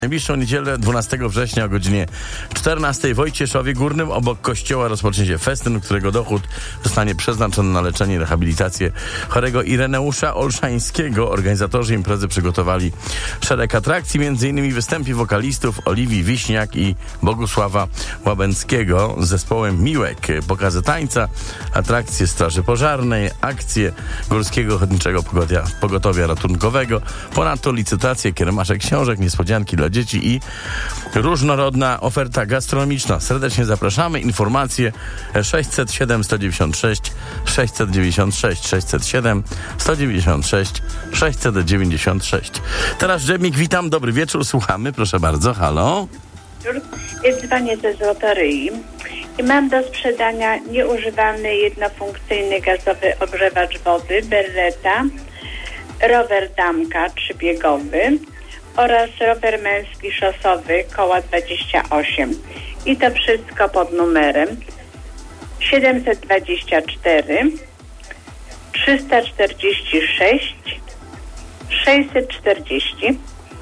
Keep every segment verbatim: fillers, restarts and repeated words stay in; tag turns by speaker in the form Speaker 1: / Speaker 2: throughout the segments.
Speaker 1: Najbliższą niedzielę dwunastego września o godzinie czternastej w Wojcieszowie Górnym obok kościoła rozpocznie się festyn, którego dochód zostanie przeznaczony na leczenie i rehabilitację chorego Ireneusza Olszańskiego. Organizatorzy imprezy przygotowali szereg atrakcji, między innymi występy wokalistów Oliwii Wiśniak i Bogusława Łabęckiego z zespołem Miłek, pokazy tańca, atrakcje straży pożarnej, akcje Górskiego Ochotniczego Pogotowia, Pogotowia Ratunkowego, ponadto licytacje, kiermasze książek, niespodzianki dla dzieci i różnorodna oferta gastronomiczna. Serdecznie zapraszamy. Informacje sześćset siedem sto dziewięćdziesiąt sześć sześćset dziewięćdziesiąt sześć sześćset siedem sto dziewięćdziesiąt sześć sześćset dziewięćdziesiąt sześć. Teraz Dżemik, witam, dobry wieczór, słuchamy, proszę bardzo, halo.
Speaker 2: Dzwonię ze Złotoryi i mam do sprzedania nieużywany jednofunkcyjny gazowy ogrzewacz wody Beretta, rower Damka trzybiegowy oraz rower męski szosowy koła dwadzieścia osiem. I to wszystko pod numerem siedemset dwadzieścia cztery trzysta czterdzieści sześć sześćset czterdzieści.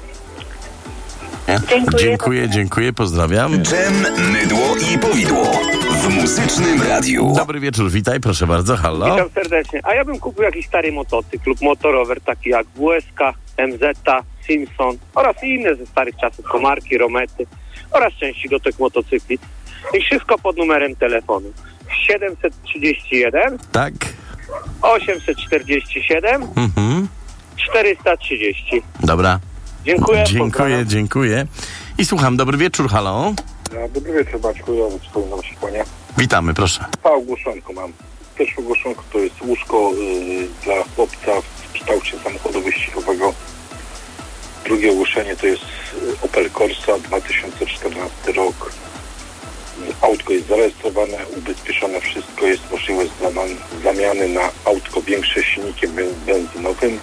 Speaker 2: Dziękuję.
Speaker 1: Dziękuję, dziękuję, pozdrawiam.
Speaker 3: Dżem, mydło i powidło w Muzycznym Radiu.
Speaker 1: Dobry wieczór, witaj, proszę bardzo, halo.
Speaker 4: Witam serdecznie. A ja bym kupił jakiś stary motocykl lub motorower, taki jak W S K, M Z, Simpson oraz inne ze starych czasów, komarki, romety oraz części do tych motocykli. I wszystko pod numerem telefonu siedemset trzydzieści jeden
Speaker 1: Tak.
Speaker 4: osiemset czterdzieści siedem
Speaker 1: Mhm.
Speaker 4: czterysta trzydzieści.
Speaker 1: Dobra.
Speaker 4: Dziękuję.
Speaker 1: Dziękuję,
Speaker 4: pozdrawiam.
Speaker 1: dziękuję. I słucham, dobry wieczór, halo.
Speaker 5: Ja, dobry wieczór, Baczku, ja wyczytałem się kłania.
Speaker 1: Witamy, proszę.
Speaker 5: Dwa ogłoszonko mam. Pierwsze ogłoszonko to jest łóżko y, dla chłopca w kształcie samochodu wyścigowego. Drugie ogłoszenie to jest y, Opel Corsa, dwa tysiące czternasty rok. Autko jest zarejestrowane, ubezpieczone, wszystko, jest możliwość zamian- zamiany na autko większe silnikiem benzynowym.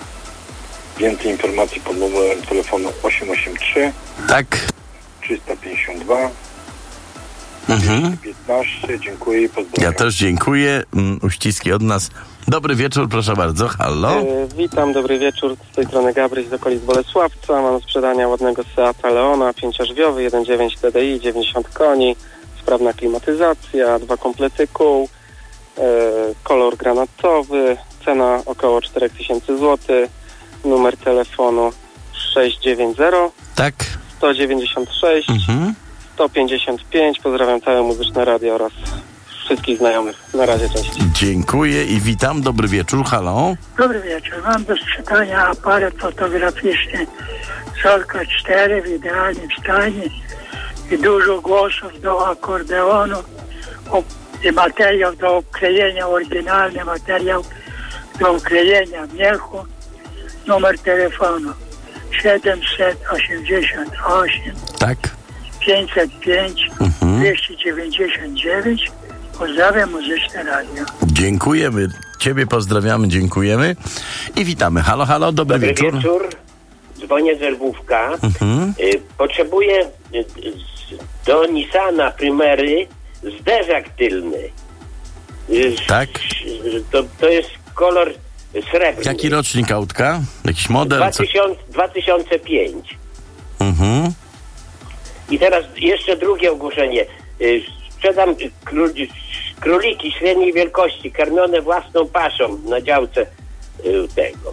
Speaker 5: Więcej informacji pod numerem telefonu osiem osiem trzy
Speaker 1: Tak.
Speaker 5: trzysta pięćdziesiąt dwa
Speaker 1: Mhm.
Speaker 5: piętnaście. Dziękuję i pozdrawiam.
Speaker 1: Ja też dziękuję. Mm, Uściski od nas. Dobry wieczór, proszę bardzo, halo.
Speaker 6: E, witam, dobry wieczór, z tej strony Gabryś z okolic Bolesławca. Mam do sprzedania ładnego Seata Leona, pięciożwiowy, jeden przecinek dziewięć T D I, dziewięćdziesiąt koni, sprawna klimatyzacja, dwa komplety kół, e, kolor granatowy, cena około cztery tysiące złotych, numer telefonu sześć dziewięć zero
Speaker 1: Tak.
Speaker 6: sto dziewięćdziesiąt sześć
Speaker 1: Mhm.
Speaker 6: sto pięćdziesiąt pięć. Pozdrawiam całe Muzyczne Radio oraz wszystkich znajomych. Na razie, cześć.
Speaker 1: Dziękuję i witam, dobry wieczór, halo.
Speaker 7: Dobry wieczór. Mam do sprzedania aparat fotograficzny Solka cztery w idealnym stanie i dużo głosów do akordeonu o, i materiał do oklejenia, oryginalny materiał do oklejenia miechu. Numer telefonu siedemset osiemdziesiąt osiem
Speaker 1: Tak.
Speaker 7: pięćset pięć
Speaker 1: Mhm.
Speaker 7: dwieście dziewięćdziesiąt dziewięć. Pozdrawiam Muzyczne Radio.
Speaker 1: Dziękujemy. Ciebie pozdrawiamy, dziękujemy. I witamy. Halo, halo, dobry,
Speaker 8: Dobry
Speaker 1: wieczór.
Speaker 8: wieczór. Dzwonię z Lwówka.
Speaker 1: Mhm.
Speaker 8: Y, Potrzebuję y, z- do Nissana Primery zderzak tylny. Y,
Speaker 1: Tak.
Speaker 8: y, To, to jest kolor srebrny.
Speaker 1: Jaki rocznik autka? Jakiś model? Co?
Speaker 8: dwa tysiące, dwa tysiące pięć.
Speaker 1: Mhm.
Speaker 8: I teraz jeszcze drugie ogłoszenie. Y, Sprzedam y, król, króliki średniej wielkości, karmione własną paszą na działce y, tego.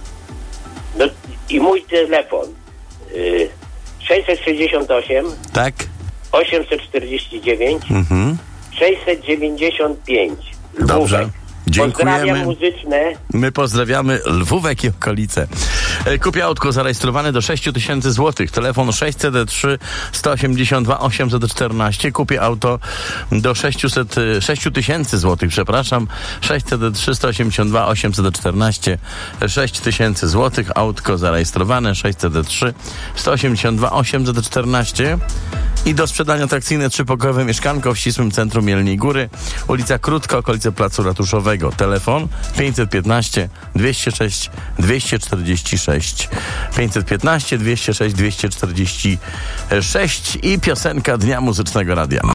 Speaker 8: No, i mój telefon y, sześćset sześćdziesiąt osiem
Speaker 1: Tak.
Speaker 8: osiemset czterdzieści dziewięć
Speaker 1: Mhm.
Speaker 8: sześćset dziewięćdziesiąt pięć.
Speaker 1: Dobrze.
Speaker 8: Pozdrawiam
Speaker 1: Dziękujemy.
Speaker 8: Muzyczne.
Speaker 1: My pozdrawiamy Lwówek i okolice. E, Kupię autko zarejestrowane do sześć tysięcy złotych. Telefon sześćset trzy sto osiemdziesiąt dwa osiemset czternaście. Kupię auto do sześćset, sześć tysięcy złotych, przepraszam. sześćset trzy sto osiemdziesiąt dwa osiemset czternaście. sześć tysięcy złotych. Autko zarejestrowane sześćset trzy sto osiemdziesiąt dwa osiemset czternaście. I do sprzedania atrakcyjne trzypokojowe mieszkanko w ścisłym centrum Jeleniej Góry. Ulica Krótka, okolice Placu Ratuszowego. Telefon pięćset piętnaście dwieście sześć dwieście czterdzieści sześć. pięćset piętnaście dwieście sześć dwieście czterdzieści sześć i piosenka Dnia Muzycznego Radia.